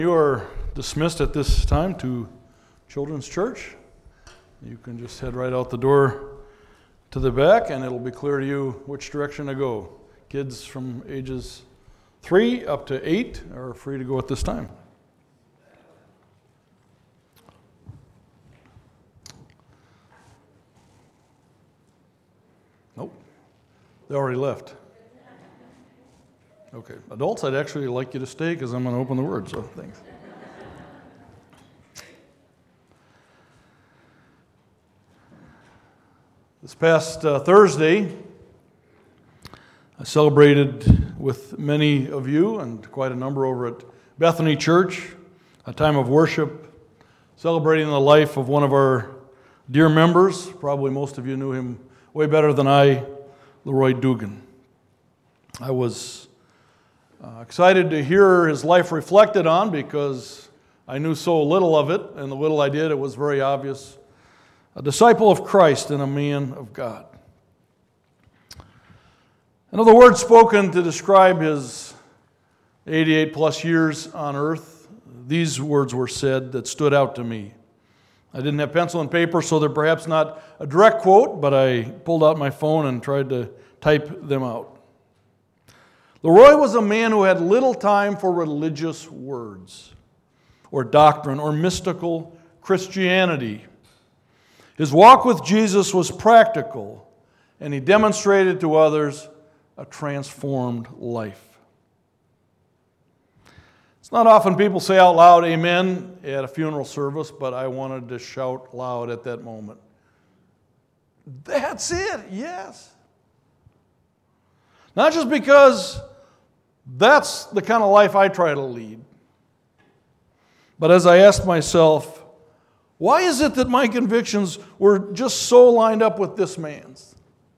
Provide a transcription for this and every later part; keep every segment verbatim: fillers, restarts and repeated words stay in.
You are dismissed at this time to Children's Church. You can just head right out the door to the back and it'll be clear to you which direction to go. Kids from ages three up to eight are free to go at this time. Nope, they already left. Okay, adults, I'd actually like you to stay because I'm going to open the Word, so thanks. This past uh, Thursday, I celebrated with many of you and quite a number over at Bethany Church, a time of worship, celebrating the life of one of our dear members. Probably most of you knew him way better than I, Leroy Dugan. I was Uh, excited to hear his life reflected on because I knew so little of it, and the little I did, it was very obvious. A disciple of Christ and a man of God. And of the words spoken to describe his eighty-eight plus years on earth, these words were said that stood out to me. I didn't have pencil and paper, so they're perhaps not a direct quote, but I pulled out my phone and tried to type them out. Leroy was a man who had little time for religious words or doctrine or mystical Christianity. His walk with Jesus was practical, and he demonstrated to others a transformed life. It's not often people say out loud, amen, at a funeral service, but I wanted to shout loud at that moment. That's it, yes. Not just because that's the kind of life I try to lead. But as I asked myself, why is it that my convictions were just so lined up with this man's?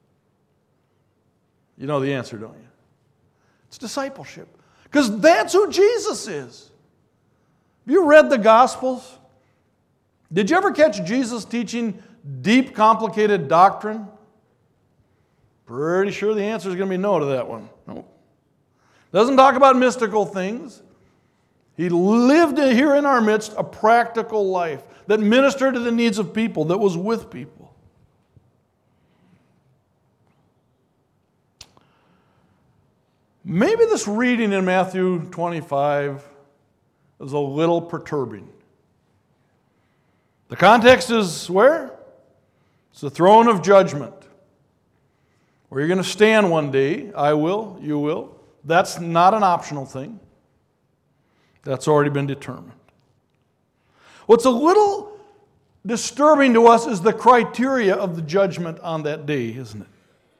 You know the answer, don't you? It's discipleship. Because that's who Jesus is. Have you read the Gospels? Did you ever catch Jesus teaching deep, complicated doctrine? Pretty sure the answer is going to be no to that one. Nope. Doesn't talk about mystical things. He lived here in our midst a practical life that ministered to the needs of people, that was with people. Maybe this reading in Matthew twenty-five is a little perturbing. The context is where? It's the throne of judgment, where you're going to stand one day. I will, you will. That's not an optional thing. That's already been determined. What's a little disturbing to us is the criteria of the judgment on that day, isn't it?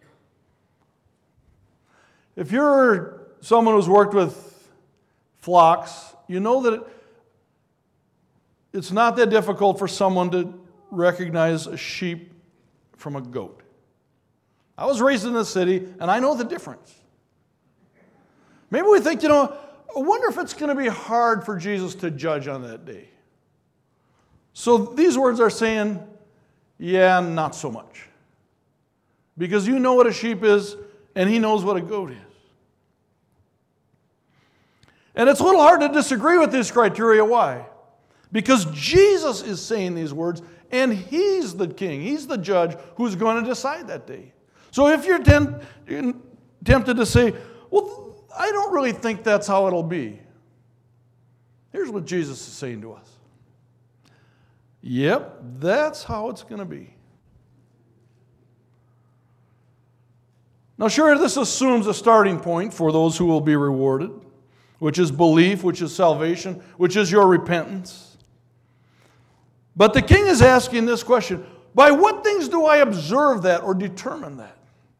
If you're someone who's worked with flocks, you know that it, it's not that difficult for someone to recognize a sheep from a goat. I was raised in the city, and I know the difference. Maybe we think, you know, I wonder if it's going to be hard for Jesus to judge on that day. So these words are saying, yeah, not so much. Because you know what a sheep is, and he knows what a goat is. And it's a little hard to disagree with this criteria. Why? Because Jesus is saying these words, and he's the king, he's the judge who's going to decide that day. So if you're tempt, tempted to say, well, I don't really think that's how it'll be. Here's what Jesus is saying to us. Yep, that's how it's going to be. Now, sure, this assumes a starting point for those who will be rewarded, which is belief, which is salvation, which is your repentance. But the king is asking this question, by what things do I observe that or determine that?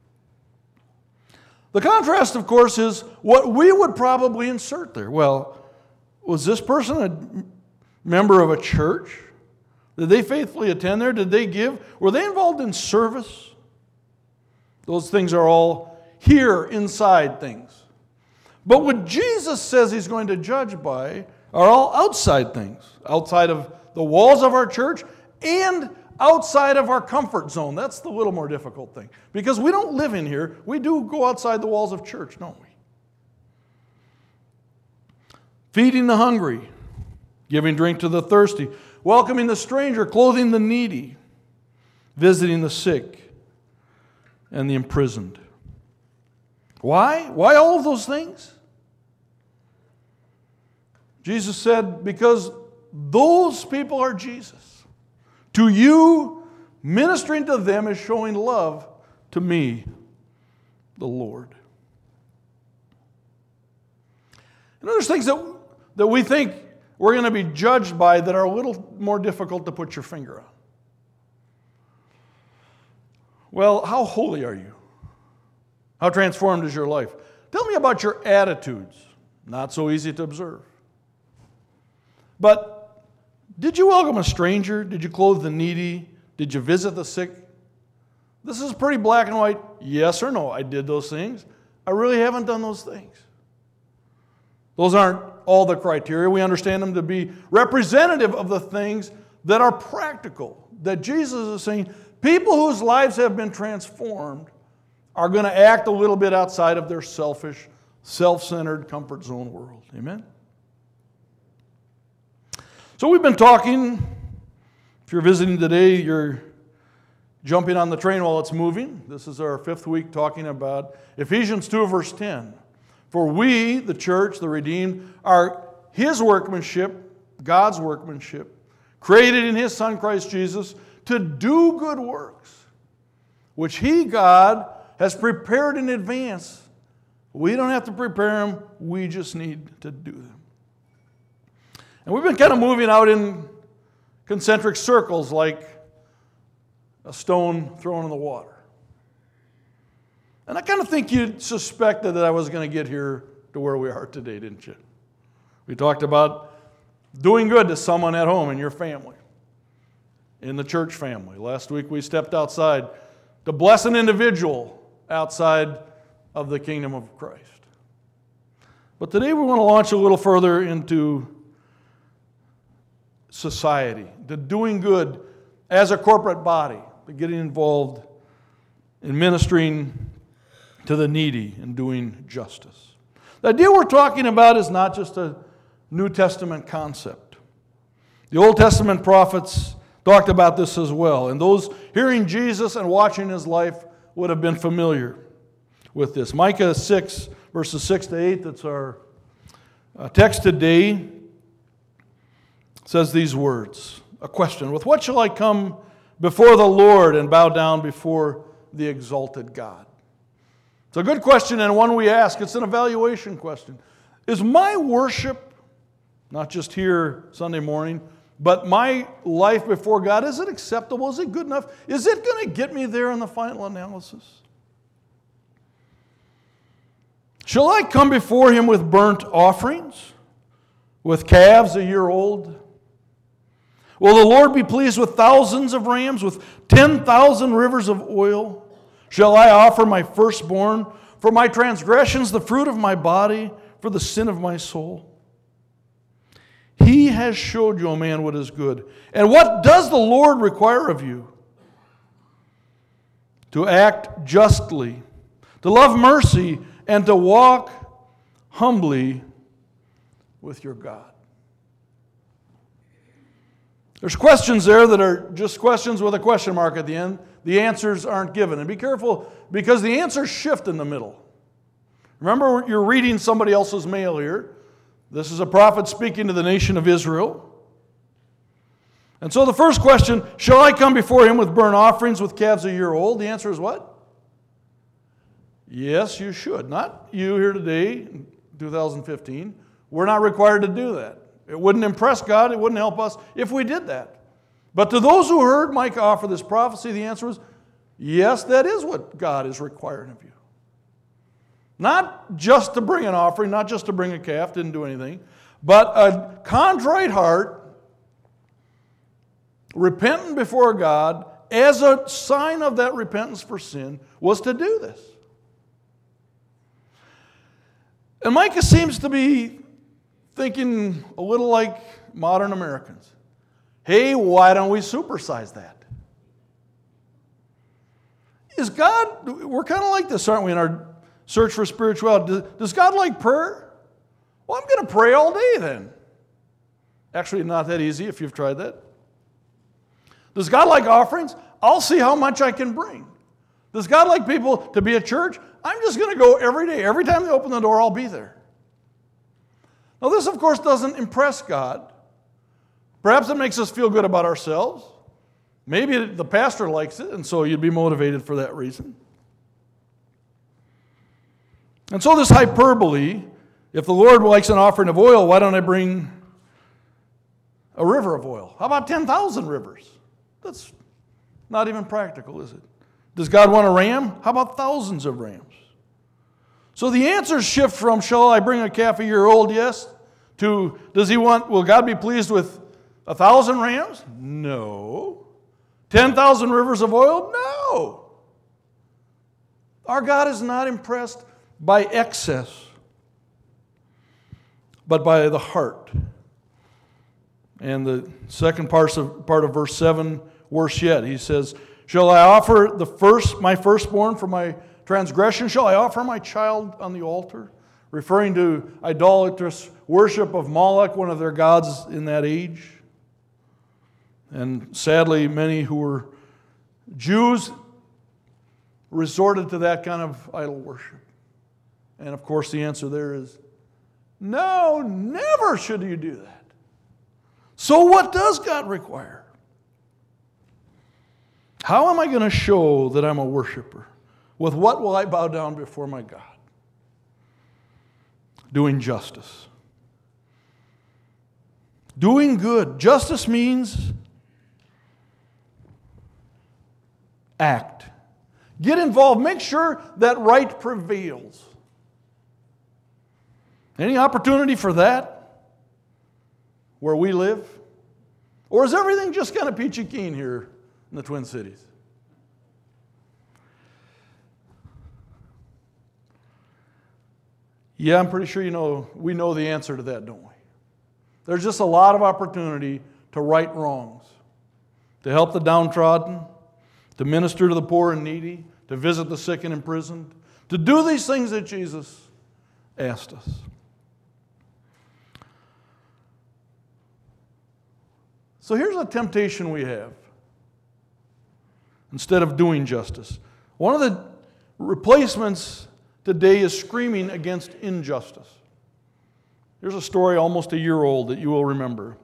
The contrast, of course, is what we would probably insert there. Well, was this person a member of a church? Did they faithfully attend there? Did they give? Were they involved in service? Those things are all here inside things. But what Jesus says he's going to judge by are all outside things, outside of the walls of our church and outside of our comfort zone. That's the little more difficult thing. Because we don't live in here. We do go outside the walls of church, don't we? Feeding the hungry, giving drink to the thirsty, welcoming the stranger, clothing the needy, visiting the sick and the imprisoned. Why? Why all of those things? Jesus said, because those people are Jesus. To you, ministering to them is showing love to me, the Lord. And there's things that, that we think we're going to be judged by that are a little more difficult to put your finger on. Well, how holy are you? How transformed is your life? Tell me about your attitudes. Not so easy to observe. But did you welcome a stranger? Did you clothe the needy? Did you visit the sick? This is pretty black and white. Yes or no, I did those things. I really haven't done those things. Those aren't all the criteria. We understand them to be representative of the things that are practical. That Jesus is saying, people whose lives have been transformed are going to act a little bit outside of their selfish, self-centered, comfort zone world. Amen? So we've been talking, if you're visiting today, you're jumping on the train while it's moving. This is our fifth week talking about Ephesians two, verse ten. For we, the church, the redeemed, are His workmanship, God's workmanship, created in His Son, Christ Jesus, to do good works, which He, God, has prepared in advance. We don't have to prepare them, we just need to do them. And we've been kind of moving out in concentric circles like a stone thrown in the water. And I kind of think you suspected that I was going to get here to where we are today, didn't you? We talked about doing good to someone at home in your family, in the church family. Last week we stepped outside to bless an individual outside of the kingdom of Christ. But today we want to launch a little further into society, to doing good as a corporate body, to getting involved in ministering to the needy and doing justice. The idea we're talking about is not just a New Testament concept. The Old Testament prophets talked about this as well, and those hearing Jesus and watching His life would have been familiar with this. Micah six, verses six to eight, that's our text today, says these words, a question, with what shall I come before the Lord and bow down before the exalted God? It's a good question and one we ask. It's an evaluation question. Is my worship, not just here Sunday morning, but my life before God, is it acceptable? Is it good enough? Is it going to get me there in the final analysis? Shall I come before Him with burnt offerings, with calves a year old? Will the Lord be pleased with thousands of rams, with ten thousand rivers of oil? Shall I offer my firstborn for my transgressions, the fruit of my body, for the sin of my soul? He has showed you, O man, what is good. And what does the Lord require of you? To act justly, to love mercy, and to walk humbly with your God. There's questions there that are just questions with a question mark at the end. The answers aren't given. And be careful, because the answers shift in the middle. Remember, you're reading somebody else's mail here. This is a prophet speaking to the nation of Israel. And so the first question, shall I come before Him with burnt offerings, with calves a year old? The answer is what? Yes, you should. Not you here today, in two thousand fifteen. We're not required to do that. It wouldn't impress God, it wouldn't help us if we did that. But to those who heard Micah offer this prophecy, the answer was, yes, that is what God is requiring of you. Not just to bring an offering, not just to bring a calf, didn't do anything, but a contrite heart, repentant before God, as a sign of that repentance for sin, was to do this. And Micah seems to be thinking a little like modern Americans. Hey, why don't we supersize that? Is God, we're kind of like this, aren't we, in our search for spirituality? Does God like prayer? Well, I'm going to pray all day then. Actually, not that easy if you've tried that. Does God like offerings? I'll see how much I can bring. Does God like people to be at church? I'm just going to go every day. Every time they open the door, I'll be there. Now, this, of course, doesn't impress God. Perhaps it makes us feel good about ourselves. Maybe the pastor likes it, and so you'd be motivated for that reason. And so this hyperbole, if the Lord likes an offering of oil, why don't I bring a river of oil? How about ten thousand rivers? That's not even practical, is it? Does God want a ram? How about thousands of rams? So the answers shift from, shall I bring a calf a year old? Yes. To, does he want, will God be pleased with a thousand rams? No. Ten thousand rivers of oil? No. Our God is not impressed by excess, but by the heart. And the second part of, part of verse seven, worse yet, he says, shall I offer the first, my firstborn for my transgression? Shall I offer my child on the altar? Referring to idolatrous worship of Moloch, one of their gods in that age. And sadly, many who were Jews resorted to that kind of idol worship. And of course, the answer there is, no, never should you do that. So what does God require? How am I going to show that I'm a worshiper? With what will I bow down before my God? Doing justice. Doing good. Justice means act. Get involved. Make sure that right prevails. Any opportunity for that where we live? Or is everything just kind of peachy keen here in the Twin Cities? Yeah, I'm pretty sure you know we know the answer to that, don't we? There's just a lot of opportunity to right wrongs, to help the downtrodden, to minister to the poor and needy, to visit the sick and imprisoned, to do these things that Jesus asked us. So here's a temptation we have. Instead of doing justice, one of the replacements today is screaming against injustice. Here's a story almost a year old that you will remember.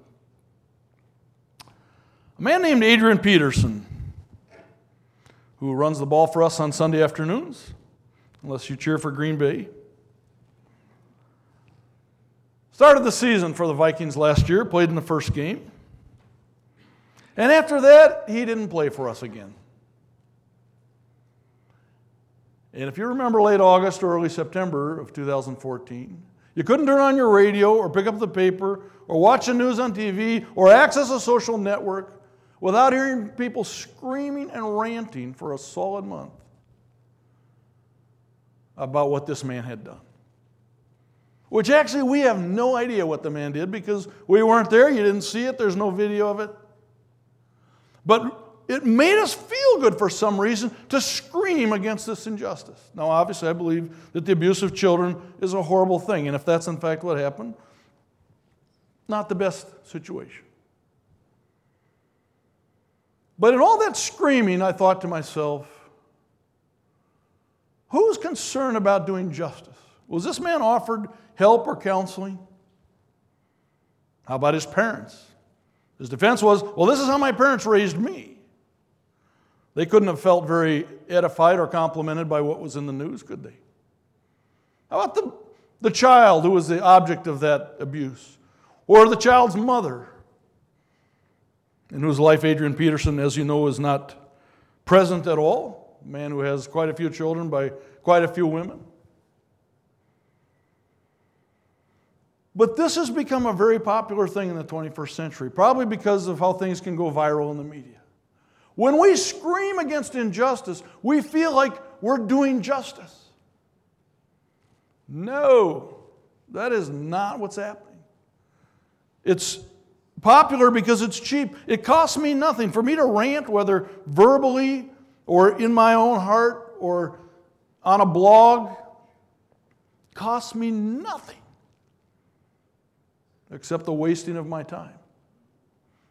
A man named Adrian Peterson, who runs the ball for us on Sunday afternoons, unless you cheer for Green Bay, started the season for the Vikings last year, played in the first game. And after that, he didn't play for us again. And if you remember late August or early September of two thousand fourteen, you couldn't turn on your radio or pick up the paper or watch the news on T V or access a social network without hearing people screaming and ranting for a solid month about what this man had done. Which actually we have no idea what the man did because we weren't there, you didn't see it, there's no video of it. But it made us feel good for some reason to scream against this injustice. Now, obviously, I believe that the abuse of children is a horrible thing. And if that's in fact what happened, not the best situation. But in all that screaming, I thought to myself, who's concerned about doing justice? Was this man offered help or counseling? How about his parents? His defense was, well, this is how my parents raised me. They couldn't have felt very edified or complimented by what was in the news, could they? How about the, the child who was the object of that abuse? Or the child's mother, in whose life Adrian Peterson, as you know, is not present at all. A man who has quite a few children by quite a few women. But this has become a very popular thing in the twenty-first century, probably because of how things can go viral in the media. When we scream against injustice, we feel like we're doing justice. No, that is not what's happening. It's popular because it's cheap. It costs me nothing. For me to rant, whether verbally or in my own heart or on a blog, costs me nothing except the wasting of my time.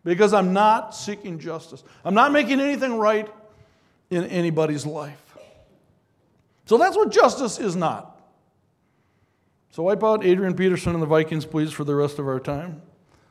because I'm not seeking justice. I'm not making anything right in anybody's life. So that's what justice is not. So wipe out Adrian Peterson and the Vikings, please, for the rest of our time.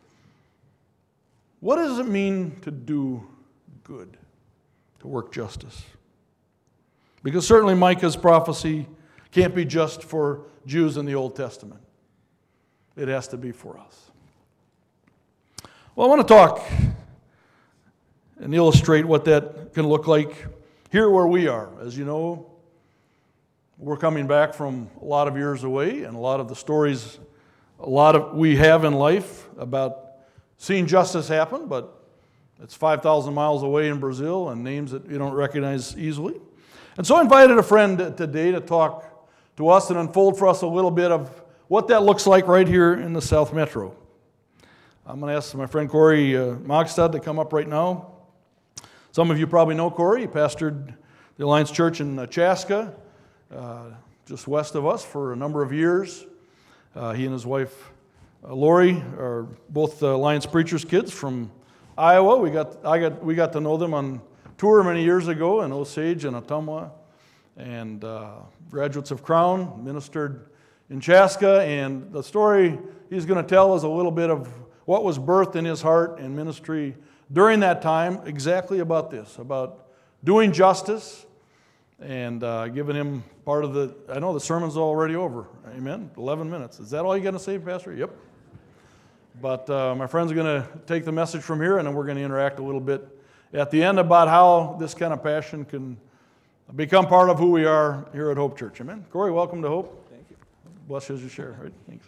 What does it mean to do good, to work justice? Because certainly Micah's prophecy can't be just for Jews in the Old Testament. It has to be for us. Well, I want to talk and illustrate what that can look like here where we are. As you know, we're coming back from a lot of years away, and a lot of the stories a lot of we have in life about seeing justice happen, but it's five thousand miles away in Brazil and names that you don't recognize easily. And so I invited a friend today to talk to us and unfold for us a little bit of what that looks like right here in the South Metro. I'm going to ask my friend Corey uh, Mogstad to come up right now. Some of you probably know Corey. He pastored the Alliance Church in uh, Chaska, uh, just west of us, for a number of years. Uh, he and his wife, uh, Lori, are both uh, Alliance Preachers' kids from Iowa. We got, I got, we got to know them on tour many years ago in Osage and Ottumwa, and uh, graduates of Crown, ministered in Chaska, and the story he's going to tell is a little bit of what was birthed in his heart and ministry during that time, exactly about this, about doing justice, and uh, giving him part of the, I know the sermon's already over, amen, eleven minutes. Is that all you're going to say, Pastor? Yep. But uh, my friend's going to take the message from here, and then we're going to interact a little bit at the end about how this kind of passion can become part of who we are here at Hope Church. Amen. Corey, welcome to Hope. Thank you. Bless you as you share. Right? Thanks.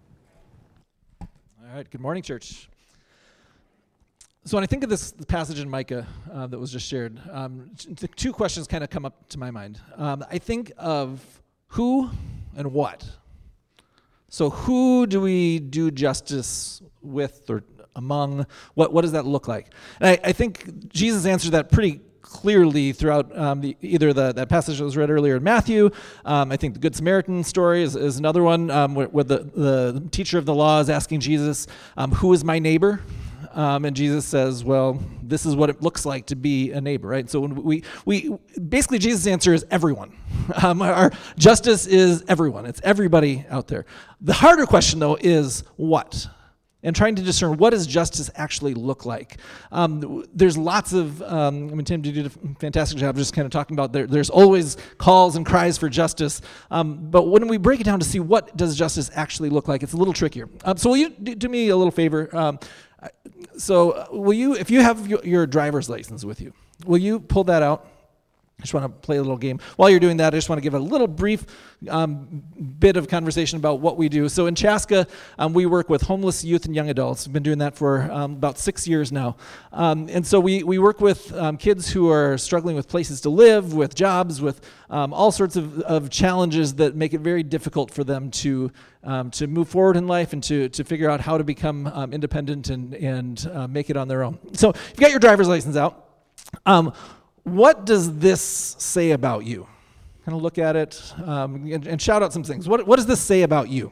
All right. Good morning, church. So when I think of this passage in Micah uh, that was just shared, um, t- two questions kind of come up to my mind. Um, I think of who and what. So who do we do justice with or among? What what does that look like? And I, I think Jesus answered that pretty clearly throughout um, the, either the, that passage that was read earlier in Matthew. Um, I think the Good Samaritan story is, is another one um, where, where the, the teacher of the law is asking Jesus, um, who is my neighbor? Um, and Jesus says, well, this is what it looks like to be a neighbor, right? So when we, we basically Jesus' answer is everyone. Um, our justice is everyone. It's everybody out there. The harder question, though, is what? And trying to discern what does justice actually look like. Um, there's lots of, um, I mean, Tim, you did a fantastic job just kind of talking about there, there's always calls and cries for justice. Um, but when we break it down to see what does justice actually look like, it's a little trickier. Um, so will you do, do me a little favor? Um, so will you, if you have your, your driver's license with you, will you pull that out? I just want to play a little game. While you're doing that, I just want to give a little brief um, bit of conversation about what we do. So in Chaska, um, we work with homeless youth and young adults. We've been doing that for um, about six years now. Um, and so we, we work with um, kids who are struggling with places to live, with jobs, with um, all sorts of, of challenges that make it very difficult for them to um, to move forward in life and to, to figure out how to become um, independent and, and uh, make it on their own. So if you've got your driver's license out, um, what does this say about you? Kind of look at it um, and, and shout out some things. What, what does this say about you?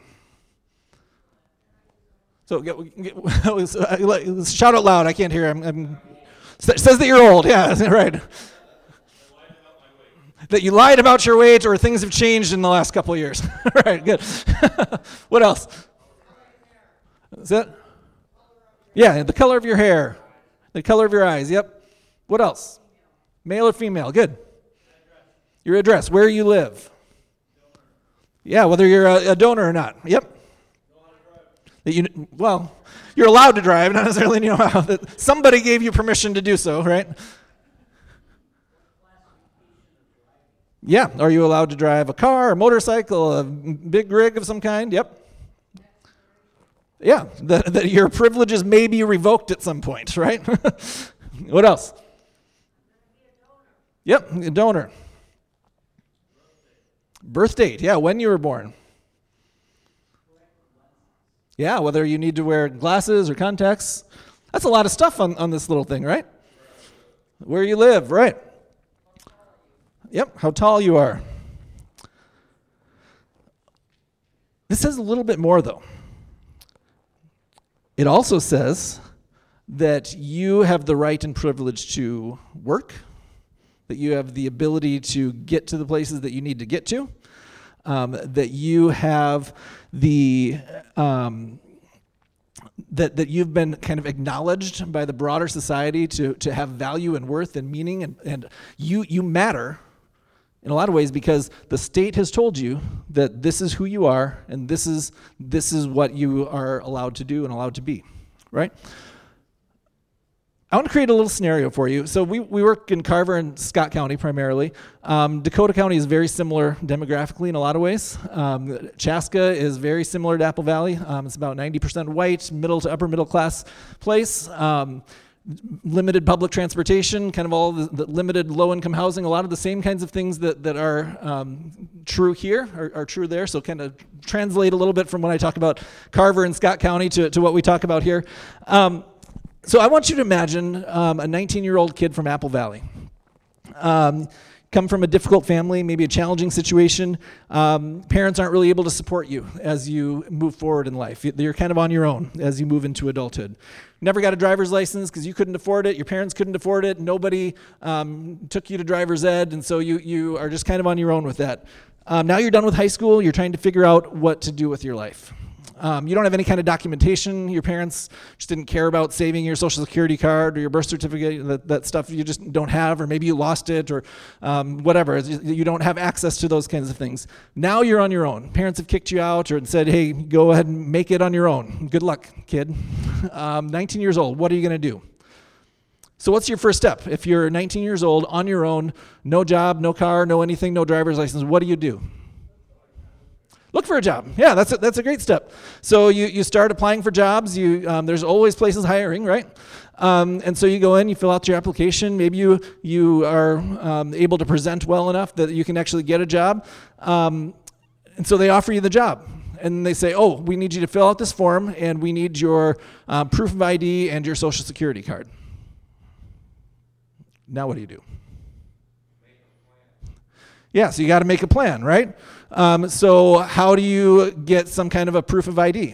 So get, get, let's shout out loud. I can't hear. I'm, I'm, it says that you're old. Yeah, right. That you lied about your weight or things have changed in the last couple of years. Right, good. What else? Is that? Yeah, the color of your hair. The color of your eyes. Yep. What else? Male or female? Good. Your address, where you live. Yeah, whether you're a, a donor or not. Yep. That you, well, you're allowed to drive, not necessarily you know how. That somebody gave you permission to do so, right? Yeah. Are you allowed to drive a car, a motorcycle, a big rig of some kind? Yep. Yeah. That, that your privileges may be revoked at some point, right? What else? Yep, a donor. Birth date, yeah, when you were born. Yeah, whether you need to wear glasses or contacts. That's a lot of stuff on, on this little thing, right? Where you live, right? Yep, how tall you are. This says a little bit more, though. It also says that you have the right and privilege to work, that you have the ability to get to the places that you need to get to, um, that you have the um, that that you've been kind of acknowledged by the broader society to to have value and worth and meaning, and, and you you matter in a lot of ways because the state has told you that this is who you are and this is this is what you are allowed to do and allowed to be, right? I want to create a little scenario for you. So we, we work in Carver and Scott County primarily. Um, Dakota County is very similar demographically in a lot of ways. Um, Chaska is very similar to Apple Valley. Um, it's about ninety percent white, middle to upper middle class place. Um, limited public transportation, kind of all the, the limited low-income housing, a lot of the same kinds of things that, that are um, true here are, are true there. So kind of translate a little bit from when I talk about Carver and Scott County to, to what we talk about here. Um, So I want you to imagine um, a nineteen-year-old kid from Apple Valley. Um, come from a difficult family, maybe a challenging situation. Um, parents aren't really able to support you as you move forward in life. You're kind of on your own as you move into adulthood. Never got a driver's license because you couldn't afford it. Your parents couldn't afford it. Nobody um, took you to driver's ed, and so you, you are just kind of on your own with that. Um, now you're done with high school. You're trying to figure out what to do with your life. Um, you don't have any kind of documentation. Your parents just didn't care about saving your social security card or your birth certificate, that, that stuff you just don't have, or maybe you lost it, or um, whatever. You don't have access to those kinds of things. Now you're on your own. Parents have kicked you out or said, hey, go ahead and make it on your own. Good luck, kid. Um, nineteen years old, what are you going to do? So what's your first step? If you're nineteen years old, on your own, no job, no car, no anything, no driver's license, what do you do? Look for a job. Yeah, that's a, that's a great step. So you, you start applying for jobs. You um, there's always places hiring, right? Um, and so you go in, you fill out your application. Maybe you you are um, able to present well enough that you can actually get a job. Um, and so they offer you the job. And they say, oh, we need you to fill out this form, and we need your uh, proof of I D and your social security card. Now what do you do? Yeah, so you got to make a plan, right? Um, so how do you get some kind of a proof of I D?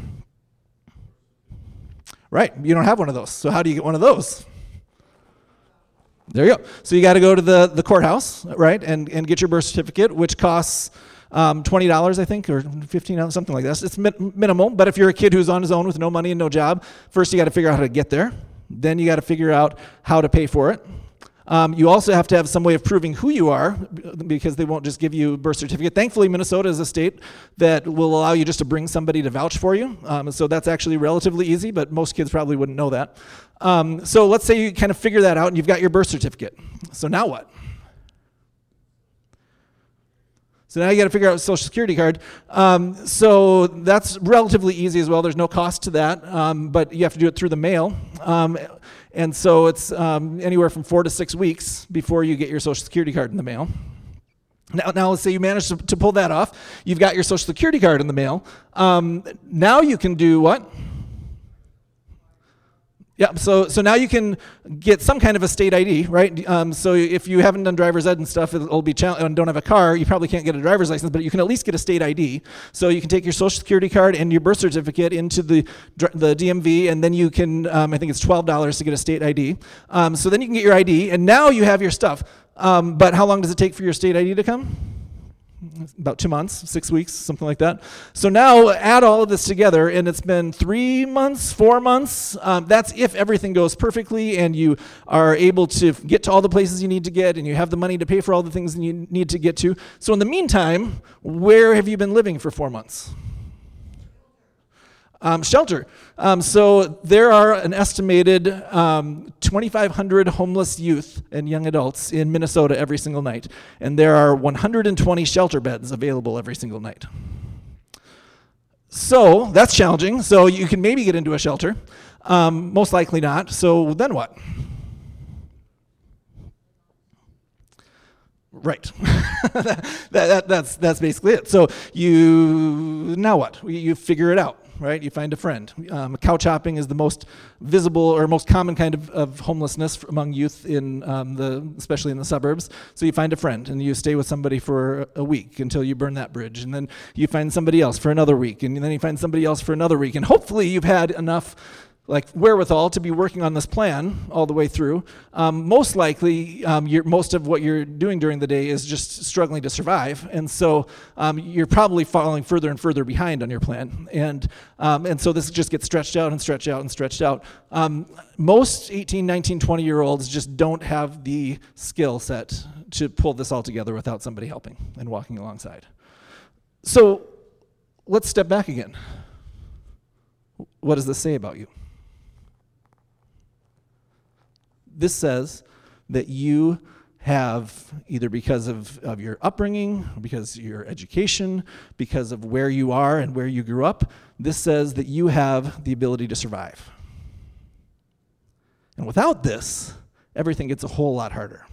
Right, you don't have one of those. So how do you get one of those? There you go. So you got to go to the, the courthouse, right, and, and get your birth certificate, which costs um, twenty dollars, I think, or fifteen dollars, something like that. It's min- minimal, but if you're a kid who's on his own with no money and no job, first you got to figure out how to get there. Then you got to figure out how to pay for it. Um, you also have to have some way of proving who you are, because they won't just give you a birth certificate. Thankfully, Minnesota is a state that will allow you just to bring somebody to vouch for you. Um, so that's actually relatively easy, but most kids probably wouldn't know that. Um, so let's say you kind of figure that out and you've got your birth certificate. So now what? So now you got to figure out a social security card. Um, so that's relatively easy as well. There's no cost to that, um, but you have to do it through the mail. Um, and so it's um, anywhere from four to six weeks before you get your social security card in the mail. Now, now let's say you manage to, to pull that off. You've got your social security card in the mail. Um, now you can do what? Yeah, so so now you can get some kind of a state I D, right? Um, so if you haven't done driver's ed and stuff, it'll be challenging, and don't have a car, you probably can't get a driver's license, but you can at least get a state I D. So you can take your social security card and your birth certificate into the the D M V, and then you can, um, I think it's twelve dollars to get a state I D. Um, so then you can get your I D, and now you have your stuff. Um, but how long does it take for your state I D to come? About two months, six weeks, something like that. So now add all of this together, and it's been three months, four months. Um, that's if everything goes perfectly and you are able to get to all the places you need to get, and you have the money to pay for all the things you need to get to. So in the meantime, where have you been living for four months? Um, shelter. Um, so there are an estimated um, twenty-five hundred homeless youth and young adults in Minnesota every single night. And there are one hundred twenty shelter beds available every single night. So that's challenging. So you can maybe get into a shelter. Um, most likely not. So then what? Right. that, that, that's, that's basically it. So you, now what? You figure it out. Right, you find a friend. Um, couch hopping is the most visible or most common kind of, of homelessness among youth in um, the, especially in the suburbs. So you find a friend and you stay with somebody for a week until you burn that bridge, and then you find somebody else for another week, and then you find somebody else for another week, and hopefully you've had enough like wherewithal to be working on this plan all the way through, um, most likely um, you're, most of what you're doing during the day is just struggling to survive, and so um, you're probably falling further and further behind on your plan, and um, and so this just gets stretched out and stretched out and stretched out. Um, most eighteen, nineteen, twenty year olds just don't have the skill set to pull this all together without somebody helping and walking alongside. So let's step back again. What does this say about you? This says that you have, either because of, of your upbringing, because of your education, because of where you are and where you grew up, this says that you have the ability to survive. And without this, everything gets a whole lot harder.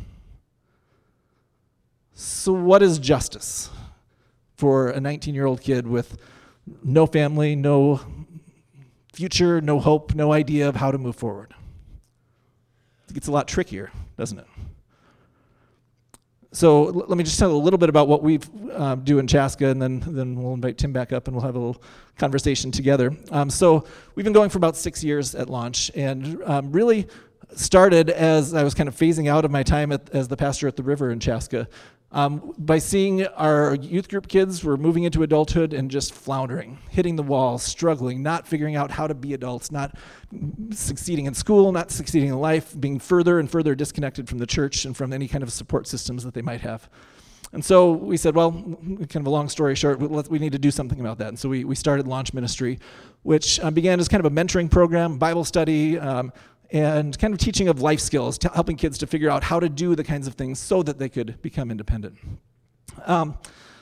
So what is justice for a nineteen-year-old kid with no family, no future, no hope, no idea of how to move forward? It gets a lot trickier, doesn't it? So l- let me just tell you a little bit about what we uh, do in Chaska, and then, then we'll invite Tim back up and we'll have a little conversation together. Um, so we've been going for about six years at Launch, and um, really started as I was kind of phasing out of my time at, as the pastor at the River in Chaska. Um, by seeing our youth group kids were moving into adulthood and just floundering, hitting the wall, struggling, not figuring out how to be adults, not succeeding in school, not succeeding in life, being further and further disconnected from the church and from any kind of support systems that they might have. And so we said, well, kind of a long story short, we need to do something about that. And so we, we started Launch Ministry, which um, began as kind of a mentoring program, Bible study, um, and kind of teaching of life skills, to helping kids to figure out how to do the kinds of things so that they could become independent. Um,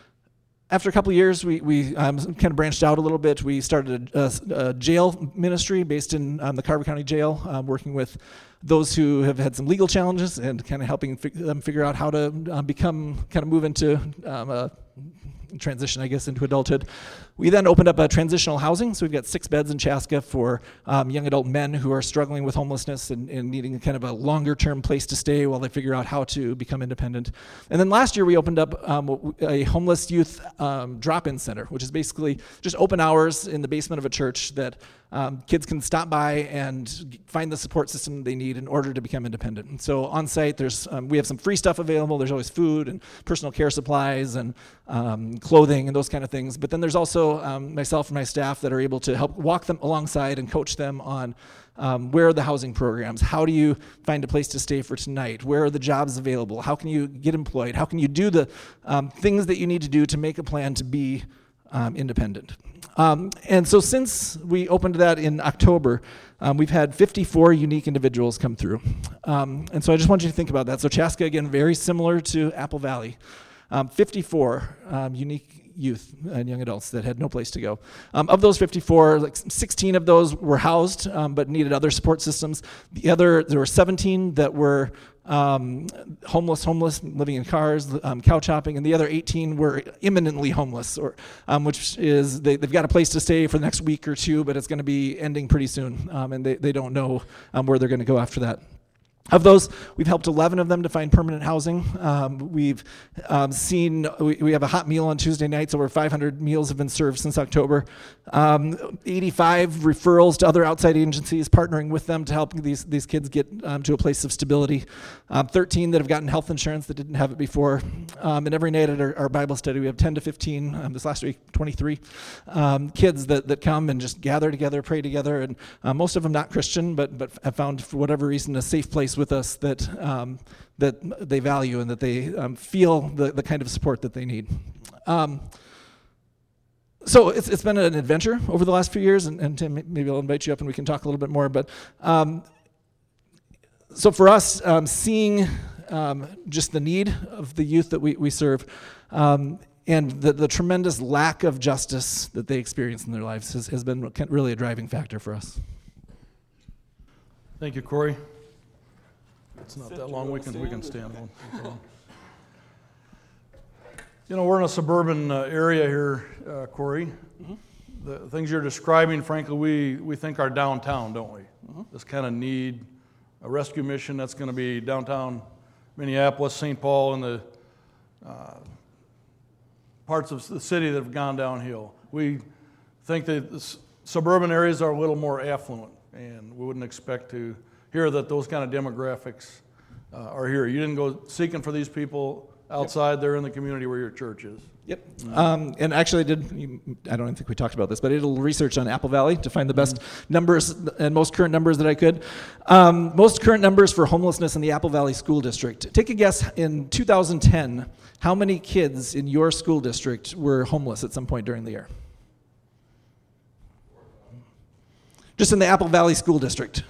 after a couple of years, we, we um, kind of branched out a little bit. We started a, a, a jail ministry based in um, the Carver County Jail, um, working with those who have had some legal challenges and kind of helping fig- them figure out how to um, become, kind of move into um, a transition, I guess, into adulthood. We then opened up a transitional housing, so we've got six beds in Chaska for um, young adult men who are struggling with homelessness and, and needing kind of a longer-term place to stay while they figure out how to become independent. And then last year we opened up um, a homeless youth um, drop-in center, which is basically just open hours in the basement of a church that um, kids can stop by and find the support system they need in order to become independent. And so on site, there's um, we have some free stuff available. There's always food and personal care supplies and um, clothing and those kind of things. But then there's also um, myself and my staff that are able to help walk them alongside and coach them on um, where are the housing programs, how do you find a place to stay for tonight, where are the jobs available, how can you get employed, how can you do the um, things that you need to do to make a plan to be um, independent. Um, and so since we opened that in October, um, we've had fifty-four unique individuals come through. Um, and so I just want you to think about that. So Chaska, again, very similar to Apple Valley. Um, fifty-four um, unique youth and young adults that had no place to go. Um, of those fifty-four, like sixteen of those were housed um, but needed other support systems. The other, there were seventeen that were um, homeless, homeless, living in cars, um, couch hopping, and the other eighteen were imminently homeless, or um, which is they, they've got a place to stay for the next week or two, but it's going to be ending pretty soon, um, and they, they don't know um, where they're going to go after that. Of those, we've helped eleven of them to find permanent housing. Um, we've um, seen, we, we have a hot meal on Tuesday nights. Over five hundred meals have been served since October. Um, eighty-five referrals to other outside agencies, partnering with them to help these, these kids get um, to a place of stability. Um, thirteen that have gotten health insurance that didn't have it before. Um, and every night at our, our Bible study, we have ten to fifteen, um, this last week, twenty-three um, kids that, that come and just gather together, pray together. And uh, most of them not Christian, but, but have found, for whatever reason, a safe place with us that um, that they value and that they um, feel the, the kind of support that they need. Um, so it's it's been an adventure over the last few years, and, and Tim, maybe I'll invite you up and we can talk a little bit more. But um, so for us, um, seeing um, just the need of the youth that we, we serve, um, and the, the tremendous lack of justice that they experience in their lives has, has been really a driving factor for us. Thank you, Corey. It's not that long. We can we can stand one. You know, we're in a suburban uh, area here, uh, Corey. Mm-hmm. The things you're describing, frankly, we, we think are downtown, don't we? Mm-hmm. This kind of need a rescue mission that's going to be downtown Minneapolis, Saint Paul, and the uh, parts of the city that have gone downhill. We think that the suburban areas are a little more affluent. And we wouldn't expect to hear that those kind of demographics uh, are here. You didn't go seeking for these people outside, yep. They're in the community where your church is. Yep. Mm-hmm. Um, and actually I did, I don't think we talked about this, but I did a little research on Apple Valley to find the best mm-hmm. numbers and most current numbers that I could. Um, most current numbers for homelessness in the Apple Valley School District. Take a guess in two thousand ten, how many kids in your school district were homeless at some point during the year? Just in the Apple Valley School District.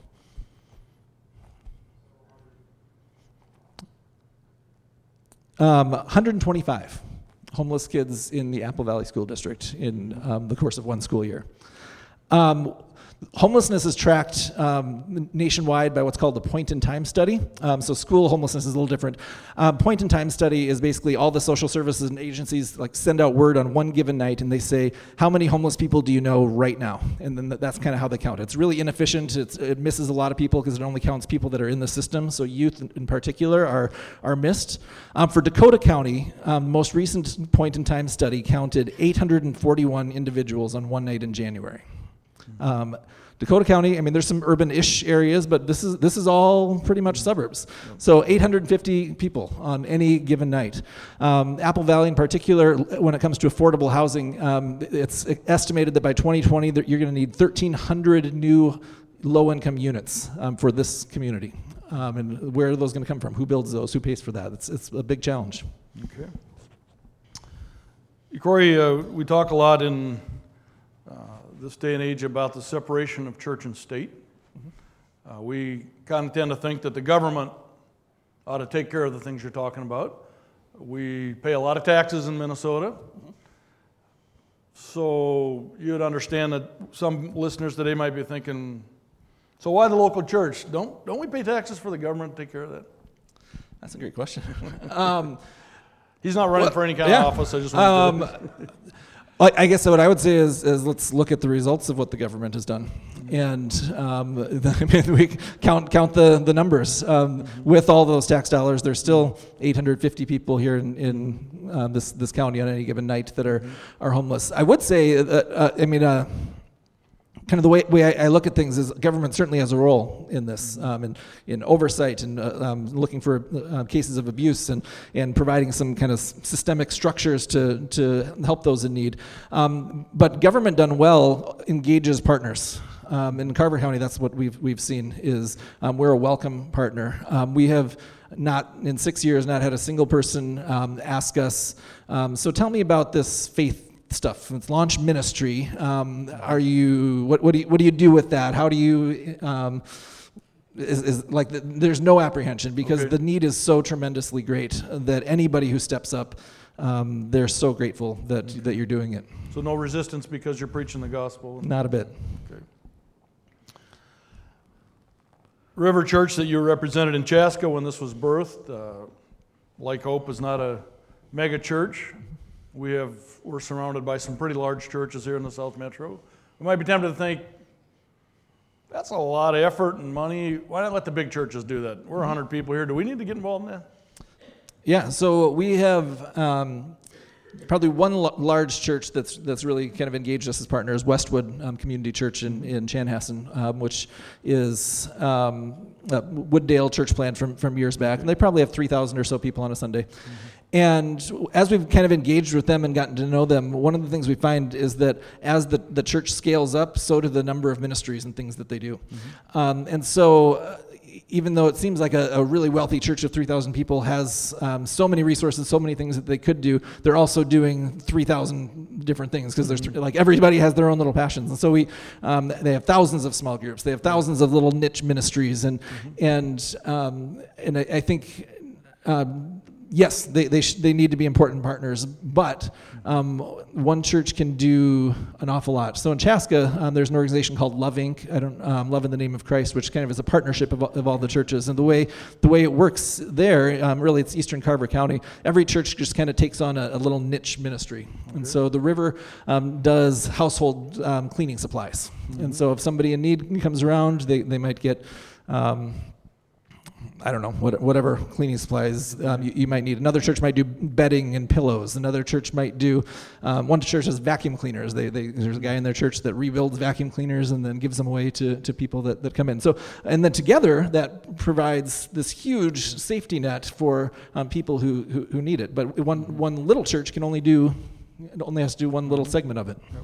Um, one hundred twenty-five homeless kids in the Apple Valley School District in um, the course of one school year. Um, homelessness is tracked um, nationwide by what's called the point-in-time study. Um, so school homelessness is a little different. Um, point-in-time study is basically all the social services and agencies like send out word on one given night, and they say, how many homeless people do you know right now? And then that's kind of how they count it. It's really inefficient. It's, it misses a lot of people because it only counts people that are in the system. So youth in particular are, are missed. Um, for Dakota County, um, most recent point-in-time study counted eight hundred forty-one individuals on one night in January. Um, Dakota County, I mean, there's some urban-ish areas, but this is this is all pretty much suburbs. So eight hundred fifty people on any given night. Um, Apple Valley in particular, when it comes to affordable housing, um, it's estimated that by twenty twenty that you're going to need thirteen hundred new low-income units um, for this community. Um, and where are those going to come from? Who builds those? Who pays for that? It's, it's a big challenge. Okay. Corey, uh, we talk a lot in uh, this day and age about the separation of church and state. Mm-hmm. Uh, we kind of tend to think that the government ought to take care of the things you're talking about. We pay a lot of taxes in Minnesota. Mm-hmm. So you'd understand that some listeners today might be thinking, so why the local church? Don't don't we pay taxes for the government to take care of that? That's a great question. um, He's not running well, for any kind yeah. of office. I just want um, to I guess what I would say is, is let's look at the results of what the government has done, and um, I mean, we count count the the numbers. Um, with all those tax dollars, there's still eight hundred fifty people here in, in uh, this this county on any given night that are are homeless. I would say that uh, I mean. Uh, Kind of the way, way I, I look at things is government certainly has a role in this, um, in, in oversight and uh, um, looking for uh, cases of abuse and, and providing some kind of systemic structures to, to help those in need. Um, but government done well engages partners. Um, in Carver County, that's what we've we've seen is um, we're a welcome partner. Um, we have not in six years not had a single person um, ask us. Um, so tell me about this faith stuff. It's launch ministry. Um, are you? What, what do you? What do you do with that? How do you? Um, is, is like the, there's no apprehension because okay. the need is so tremendously great that anybody who steps up, um, they're so grateful that okay. that you're doing it. So no resistance because you're preaching the gospel. Not a bit. Okay. River Church that you represented in Chaska when this was birthed, uh, Like Hope is not a mega church. We have, we're surrounded by some pretty large churches here in the South Metro. We might be tempted to think, that's a lot of effort and money. Why not let the big churches do that? We're one hundred people here. Do we need to get involved in that? Yeah, so we have um, probably one l- large church that's that's really kind of engaged us as partners, Westwood um, Community Church in, in Chanhassen, um, which is um, a Wooddale church plant from, from years back. And they probably have three thousand or so people on a Sunday. Mm-hmm. And as we've kind of engaged with them and gotten to know them, one of the things we find is that as the, the church scales up, so do the number of ministries and things that they do. Mm-hmm. Um, and so uh, even though it seems like a, a really wealthy church of three thousand people has um, so many resources, so many things that they could do, they're also doing three thousand different things because there's th- like everybody has their own little passions. And so we, um, they have thousands of small groups. They have thousands of little niche ministries. And, mm-hmm. and, um, and I, I think... Um, Yes, they they, sh- they need to be important partners, but um, one church can do an awful lot. So in Chaska, um, there's an organization called Love Incorporated. I don't um, Love in the Name of Christ, which kind of is a partnership of, of all the churches. And the way the way it works there, um, really, it's Eastern Carver County. Every church just kind of takes on a, a little niche ministry. Okay. And so the River um, does household um, cleaning supplies. Mm-hmm. And so if somebody in need comes around, they they might get. Um, I don't know, what, whatever cleaning supplies um, you, you might need. Another church might do bedding and pillows. Another church might do, um, one church has vacuum cleaners. They, they, there's a guy in their church that rebuilds vacuum cleaners and then gives them away to, to people that, that come in. So, and then together, that provides this huge safety net for um, people who, who, who need it. But one, one little church can only do, it only has to do one little segment of it. Yep.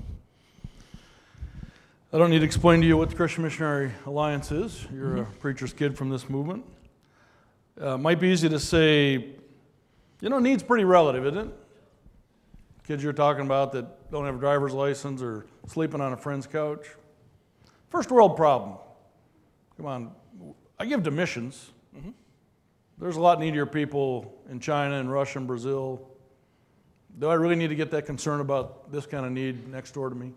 I don't need to explain to you what the Christian Missionary Alliance is. You're mm-hmm. a preacher's kid from this movement. Uh, might be easy to say, you know, need's pretty relative, isn't it? Kids you're talking about that don't have a driver's license or sleeping on a friend's couch. First world problem. Come on, I give to missions. Mm-hmm. There's a lot needier people in China and Russia and Brazil. Do I really need to get that concerned about this kind of need next door to me?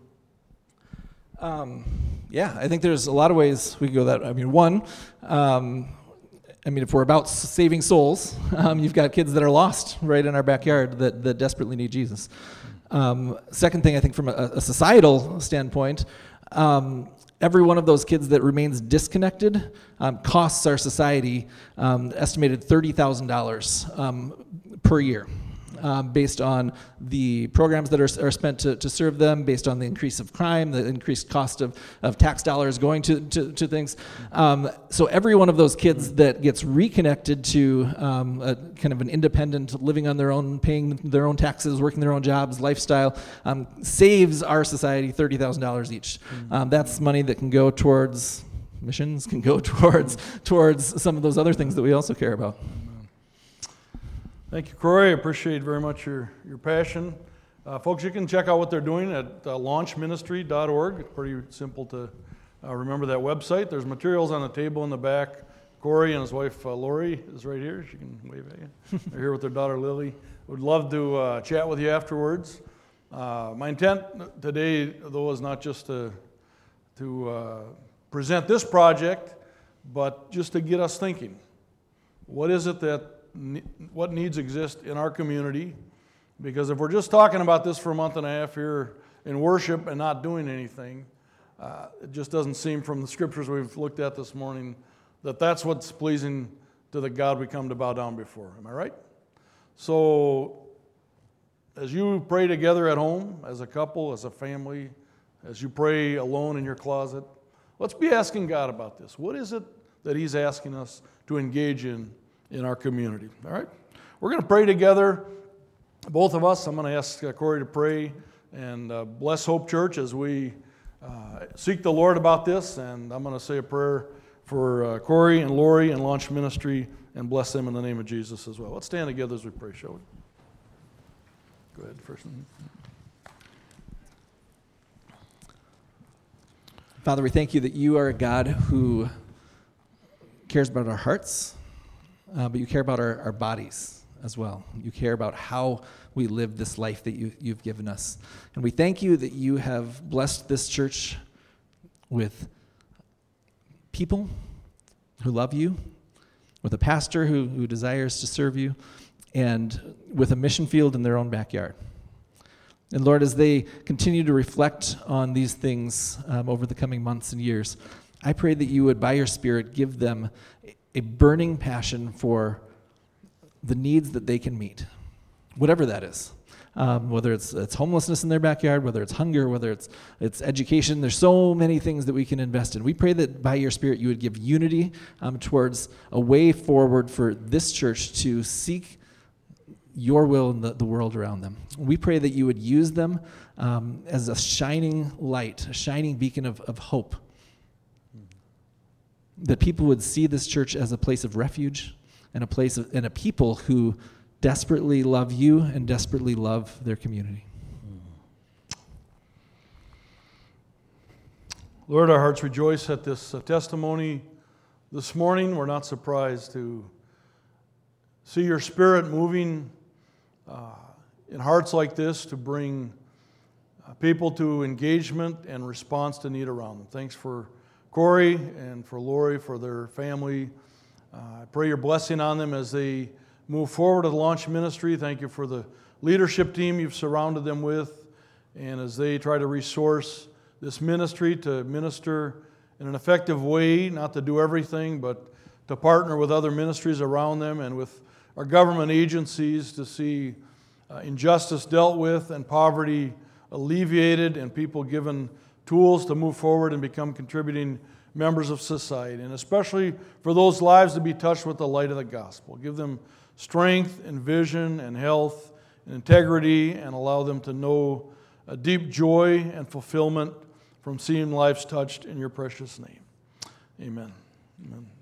Um, yeah, I think there's a lot of ways we can go that. I mean, one, um, I mean, if we're about saving souls, um, you've got kids that are lost right in our backyard that, that desperately need Jesus. Um, second thing, I think from a, a societal standpoint, um, every one of those kids that remains disconnected um, costs our society um, estimated thirty thousand dollars um, per year. Um, based on the programs that are, are spent to, to serve them, based on the increase of crime, the increased cost of, of tax dollars going to, to, to things. Um, so every one of those kids that gets reconnected to um, a kind of an independent, living on their own, paying their own taxes, working their own jobs, lifestyle, um, saves our society thirty thousand dollars each. Um, that's money that can go towards missions, can go towards towards some of those other things that we also care about. Thank you, Corey. I appreciate very much your, your passion. Uh, folks, you can check out what they're doing at uh, launch ministry dot org. It's pretty simple to uh, remember that website. There's materials on the table in the back. Corey and his wife, uh, Lori, is right here. She can wave at you. They're here with their daughter, Lily. Would love to uh, chat with you afterwards. Uh, my intent today, though, is not just to, to uh, present this project, but just to get us thinking. What is it that what needs exist in our community? Because if we're just talking about this for a month and a half here in worship and not doing anything, uh, it just doesn't seem from the scriptures we've looked at this morning that that's what's pleasing to the God we come to bow down before. Am I right? So as you pray together at home, as a couple, as a family, as you pray alone in your closet, let's be asking God about this. What is it that He's asking us to engage in in our community? All right? We're going to pray together, both of us. I'm going to ask uh, Corey to pray and uh, bless Hope Church as we uh, seek the Lord about this. And I'm going to say a prayer for uh, Corey and Lori and Launch Ministry and bless them in the name of Jesus as well. Let's stand together as we pray, shall we? Go ahead, first. Father, we thank you that you are a God who cares about our hearts, Uh, but you care about our, our bodies as well. You care about how we live this life that you, you've given us. And we thank you that you have blessed this church with people who love you, with a pastor who, who desires to serve you, and with a mission field in their own backyard. And Lord, as they continue to reflect on these things um, over the coming months and years, I pray that you would, by your Spirit, give them a burning passion for the needs that they can meet, whatever that is. Um, whether it's it's homelessness in their backyard, whether it's hunger, whether it's it's education. There's so many things that we can invest in. We pray that by your Spirit you would give unity um, towards a way forward for this church to seek your will in the, the world around them. We pray that you would use them um, as a shining light, a shining beacon of, of hope, that people would see this church as a place of refuge and a place of, and a people who desperately love you and desperately love their community. Lord, our hearts rejoice at this uh, testimony this morning. We're not surprised to see your Spirit moving uh, in hearts like this to bring uh, people to engagement and response to need around them. Thanks for Corey and for Lori, for their family. Uh, I pray your blessing on them as they move forward to the Launch Ministry. Thank you for the leadership team you've surrounded them with. And as they try to resource this ministry to minister in an effective way, not to do everything, but to partner with other ministries around them and with our government agencies to see uh, injustice dealt with and poverty alleviated and people given tools to move forward and become contributing members of society, and especially for those lives to be touched with the light of the gospel. Give them strength and vision and health and integrity, and allow them to know a deep joy and fulfillment from seeing lives touched in your precious name. Amen. Amen.